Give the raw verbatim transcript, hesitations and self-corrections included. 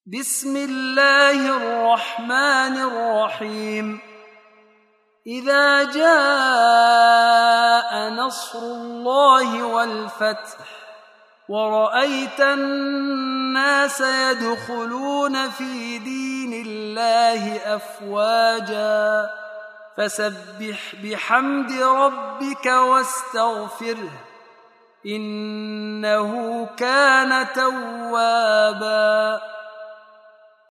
بسم الله الرحمن الرحيم إذا جاء نصر الله والفتح ورأيت الناس يدخلون في دين الله أفواجا فسبح بحمد ربك واستغفره إنه كان توابا